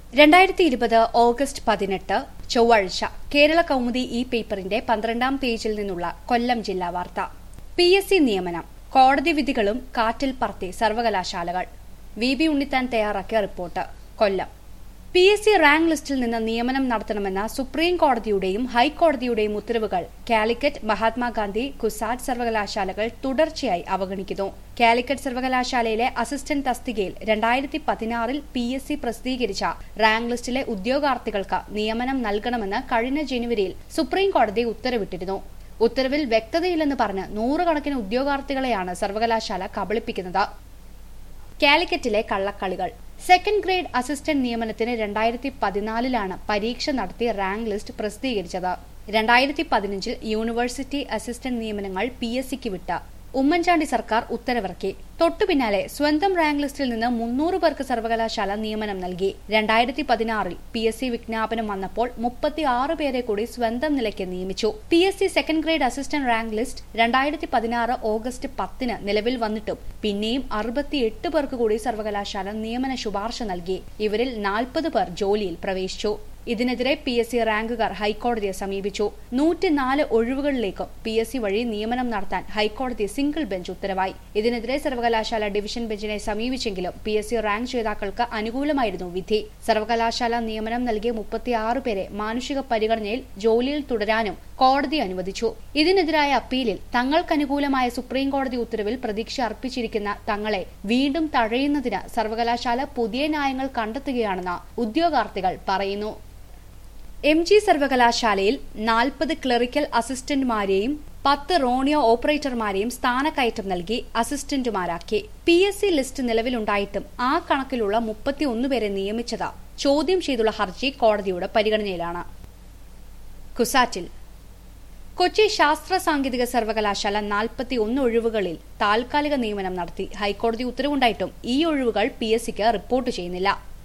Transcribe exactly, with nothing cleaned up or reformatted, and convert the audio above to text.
രണ്ടായിരത്തി ഇരുപത് ഓഗസ്റ്റ് പതിനെട്ട് ചൊവ്വാഴ്ച കേരള കൗമുദി ഈ പേപ്പറിന്റെ പന്ത്രണ്ടാം പേജിൽ നിന്നുള്ള കൊല്ലം ജില്ലാ വാർത്ത. പി എസ് സി നിയമനം, കോടതി വിധികളും കാറ്റിൽ പറത്തി സർവകലാശാലകൾ. വി ബി ഉണ്ണിത്താൻ തയ്യാറാക്കിയ report. Kollam. P S C rank ലിസ്റ്റിൽ നിന്ന് നിയമനം നടത്തണമെന്ന സുപ്രീം കോടതിയുടെയും ഹൈക്കോടതിയുടെയും ഉത്തരവുകൾ കാലിക്കറ്റ്, മഹാത്മാഗാന്ധി, കുസാറ്റ് സർവകലാശാലകൾ തുടർച്ചയായി അവഗണിക്കുന്നു. കാലിക്കറ്റ് സർവകലാശാലയിലെ അസിസ്റ്റന്റ് തസ്തികയിൽ രണ്ടായിരത്തി പതിനാറിൽ പി എസ് സി പ്രസിദ്ധീകരിച്ച റാങ്ക് ലിസ്റ്റിലെ ഉദ്യോഗാർത്ഥികൾക്ക് നിയമനം നൽകണമെന്ന് കഴിഞ്ഞ ജനുവരിയിൽ സുപ്രീം കോടതി ഉത്തരവിട്ടിരുന്നു. ഉത്തരവിൽ വ്യക്തതയില്ലെന്ന് പറഞ്ഞ് നൂറുകണക്കിന് ഉദ്യോഗാർത്ഥികളെയാണ് സർവകലാശാല കബളിപ്പിക്കുന്നത്. കാലിക്കറ്റിലെ കള്ളക്കളികൾ. സെക്കൻഡ് ഗ്രേഡ് അസിസ്റ്റന്റ് നിയമനത്തിന് രണ്ടായിരത്തി പതിനാലിലാണ് പരീക്ഷ നടത്തി റാങ്ക് ലിസ്റ്റ് പ്രസിദ്ധീകരിച്ചത്. രണ്ടായിരത്തി പതിനഞ്ചിൽ യൂണിവേഴ്സിറ്റി അസിസ്റ്റന്റ് നിയമനങ്ങൾ പി എസ് സിക്ക് വിട്ട ഉമ്മൻചാണ്ടി സർക്കാർ ഉത്തരവിറക്കി. തൊട്ടുപിന്നാലെ സ്വന്തം റാങ്ക് ലിസ്റ്റിൽ നിന്ന് മുന്നൂറ് പേർക്ക് സർവകലാശാല നിയമനം നൽകി. രണ്ടായിരത്തി പതിനാറിൽ പി എസ് സി വിജ്ഞാപനം വന്നപ്പോൾ മുപ്പത്തിയാറ് പേരെ കൂടി സ്വന്തം നിലയ്ക്ക് നിയമിച്ചു. P S C second grade assistant rank list രണ്ടായിരത്തി പതിനാറ് ഓഗസ്റ്റ് പത്തിന് നിലവിൽ വന്നിട്ടും പിന്നെയും അറുപത്തിയെട്ട് പേർക്ക് കൂടി സർവകലാശാല നിയമന ശുപാർശ നൽകി. ഇവരിൽ നാൽപ്പത് പേർ ജോലിയിൽ പ്രവേശിച്ചു. ഇതിനെതിരെ പി എസ് സി റാങ്കുകാർ ഹൈക്കോടതിയെ സമീപിച്ചു. നൂറ്റിനാല് ഒഴിവുകളിലേക്കും പി എസ് സി വഴി നിയമനം നടത്താൻ ഹൈക്കോടതി സിംഗിൾ ബെഞ്ച് ഉത്തരവായി. ഇതിനെതിരെ സർവകലാശാല ഡിവിഷൻ ബെഞ്ചിനെ സമീപിച്ചെങ്കിലും പി എസ് സി റാങ്ക് ജേതാക്കൾക്ക് അനുകൂലമായിരുന്നു വിധി. സർവകലാശാല നിയമനം നൽകിയ മുപ്പത്തിയാറ് പേരെ മാനുഷിക പരിഗണനയിൽ ജോലിയിൽ തുടരാനും കോടതി അനുവദിച്ചു. ഇതിനെതിരായ അപ്പീലിൽ തങ്ങൾക്കനുകൂലമായ സുപ്രീം കോടതി ഉത്തരവിൽ പ്രതീക്ഷ അർപ്പിച്ചിരിക്കുന്ന തങ്ങളെ വീണ്ടും തഴയുന്നതിന് സർവകലാശാല പുതിയ ന്യായങ്ങൾ കണ്ടെത്തുകയാണെന്ന് ഉദ്യോഗാർത്ഥികൾ പറയുന്നു. എം ജി സർവകലാശാലയിൽ നാൽപ്പത് ക്ലറിക്കൽ അസിസ്റ്റന്റുമാരെയും പത്ത് റോണിയോ ഓപ്പറേറ്റർമാരെയും സ്ഥാനക്കയറ്റം നൽകി അസിസ്റ്റന്റുമാരാക്കി. പി എസ് സി ലിസ്റ്റ് നിലവിലുണ്ടായിട്ടും ആ കണക്കിലുള്ള മുപ്പത്തിയൊന്ന് പേരെ നിയമിച്ചത് ചോദ്യം ചെയ്തുള്ള ഹർജി കോടതിയുടെ പരിഗണനയിലാണ്. കുസാറ്റിൽ. കൊച്ചി ശാസ്ത്ര സാങ്കേതിക സർവകലാശാല നാൽപ്പത്തി ഒന്ന് ഒഴിവുകളിൽ താൽക്കാലിക നിയമനം നടത്തി. ഹൈക്കോടതി ഉത്തരവുണ്ടായിട്ടും ഈ ഒഴിവുകൾ പി എസ് സിക്ക് റിപ്പോർട്ട് ചെയ്യുന്നില്ല.